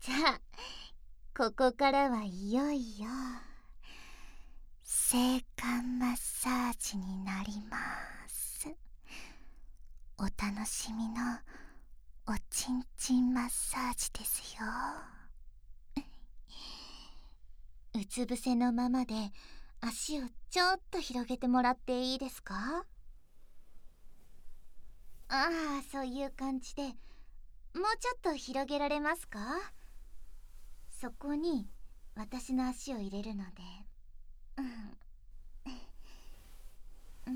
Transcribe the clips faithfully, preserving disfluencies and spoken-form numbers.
さあ、ここからはいよいよ性感マッサージになります。お楽しみのおちんちんマッサージですよ。うつ伏せのままで足をちょっと広げてもらっていいですか？ああ、そういう感じで。もうちょっと広げられますか？そこに私の足を入れるので、うん、うん、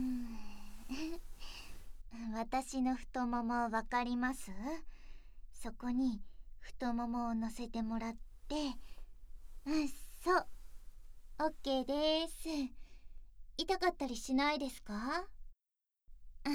私の太ももわかります？そこに太ももを乗せてもらって、うん、そう、オッケーです。痛かったりしないですか？うん、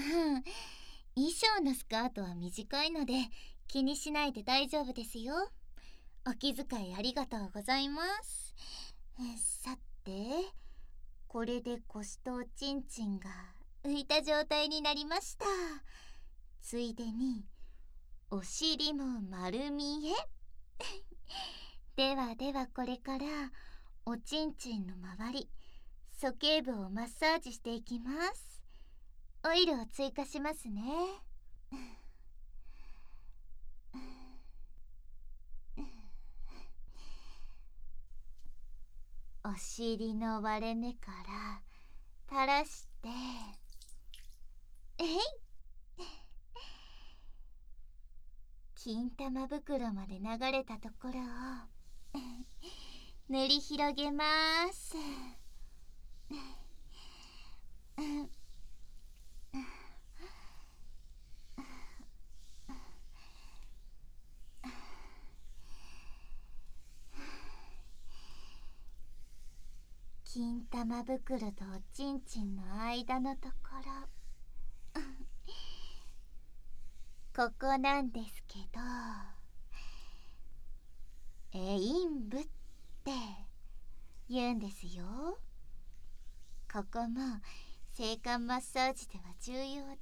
衣装のスカートは短いので気にしないで大丈夫ですよ。お気遣いありがとうございます。さて、これで腰とおちんちんが浮いた状態になりました。ついでにお尻も丸見え。ではでは、これからおちんちんの周り、鼠径部をマッサージしていきます。オイルを追加しますね。お尻の割れ目から垂らして、えい、金玉袋まで流れたところを塗り広げます。金玉袋とおちんちんの間のところ、ここなんですけど、エイン部って言うんですよ。ここも性感マッサージでは重要で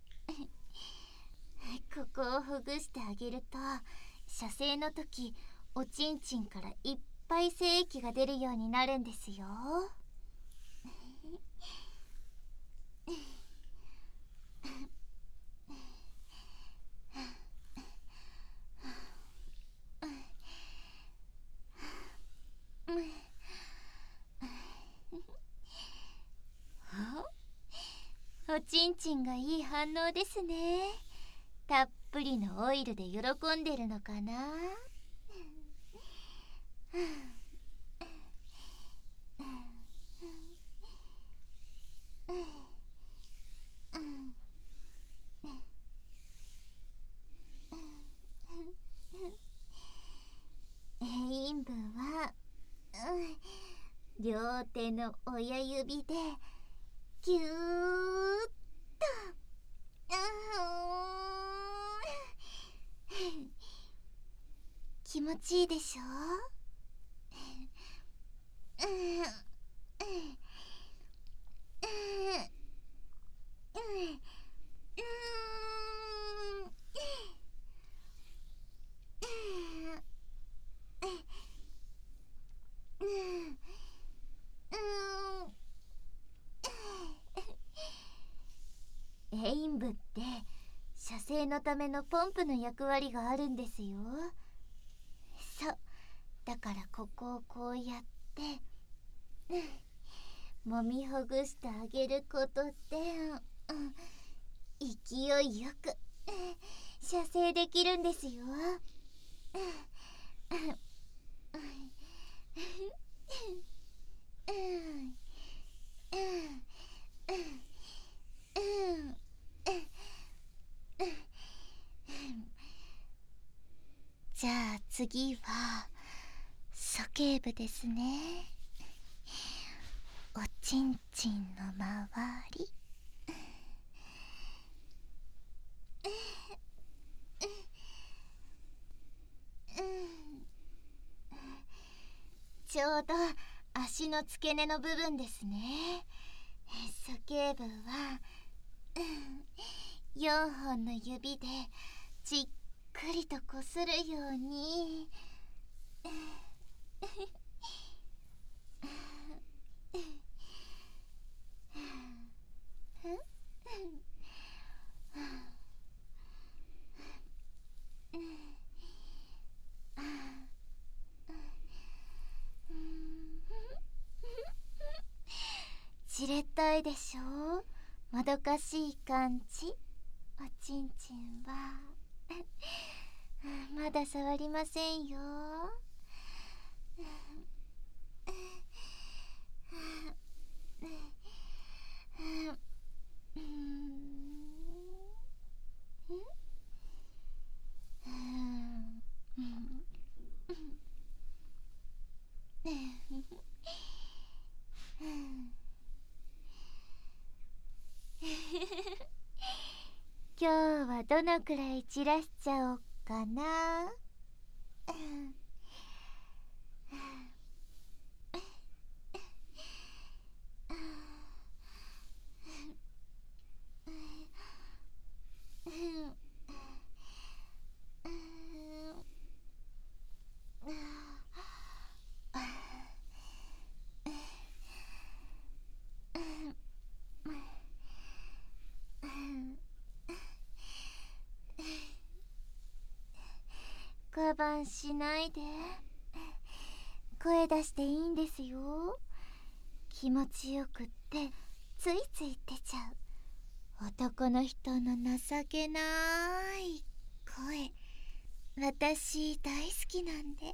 ここをほぐしてあげると、射精の時おちんちんからいっぱい精液が出るようになるんですよ。おちんちんがいい反応ですね。たっぷりのオイルで喜んでるのかな。エイン部は、うん、両手の親指でぎゅーっと、気持ちいいでしょ？エイン部って射精のためのポンプの役割があるんですよ。そう、だからここをこうやって揉みほぐしてあげることで、うん、勢いよく射精できるんですよ。じゃあ次は鼠径部ですね。おちんちんの周り、ちょうど足の付け根の部分ですね。鼠径部はよんほんの指でじっくりとこするようにどかしい感じ。おちんちんはまだ触りませんよ。今日はどのくらい散らしちゃおっかな。我慢しないで。声出していいんですよ。気持ちよくってついつい出ちゃう男の人の情けない声、私大好きなんで。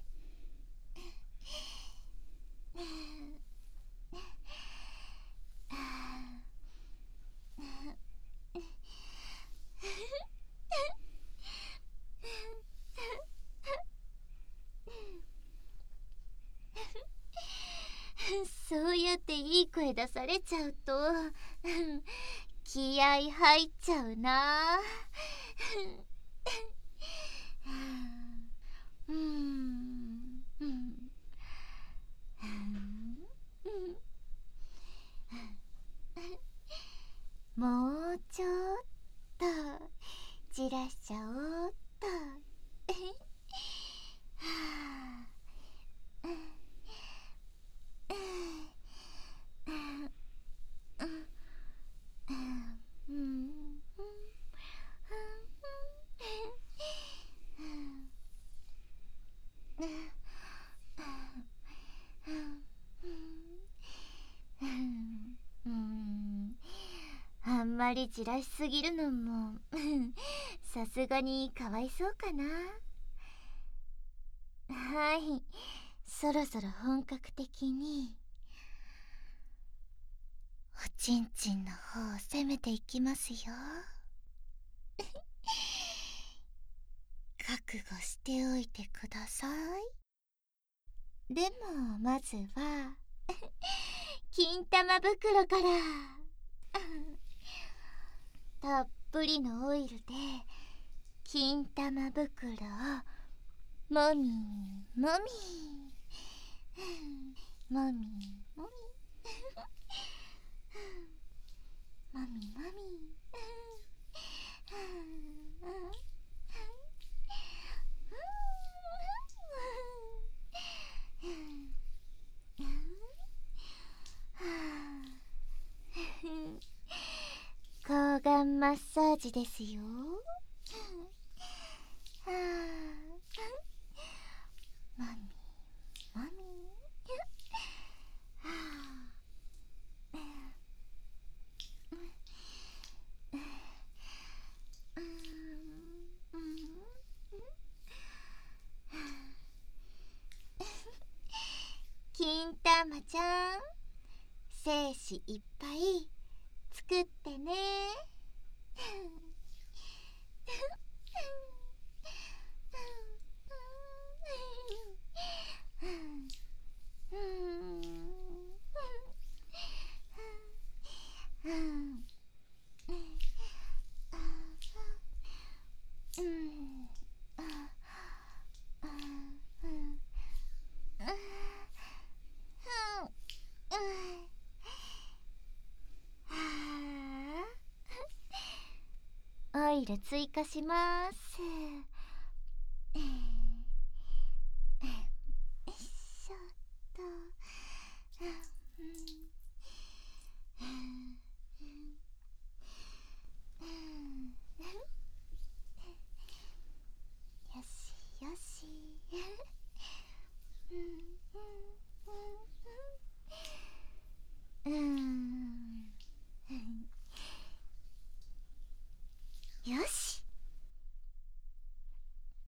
そうやっていい声出されちゃうと気合い入っちゃうな。もうちょっとじらしちゃおうっと。あんまりじらしすぎるのもさすがにかわいそうかな。はい、そろそろ本格的におちんちんの方を攻めていきますよ。覚悟しておいてください。でもまずは金玉袋からたっぷりのオイルで金玉袋をもみもみもみもみもみもみ抗がんマッサージですよ。はあ、マミマミはあ、金玉ちゃん、精子いっぱい作ってね。オイル追加します。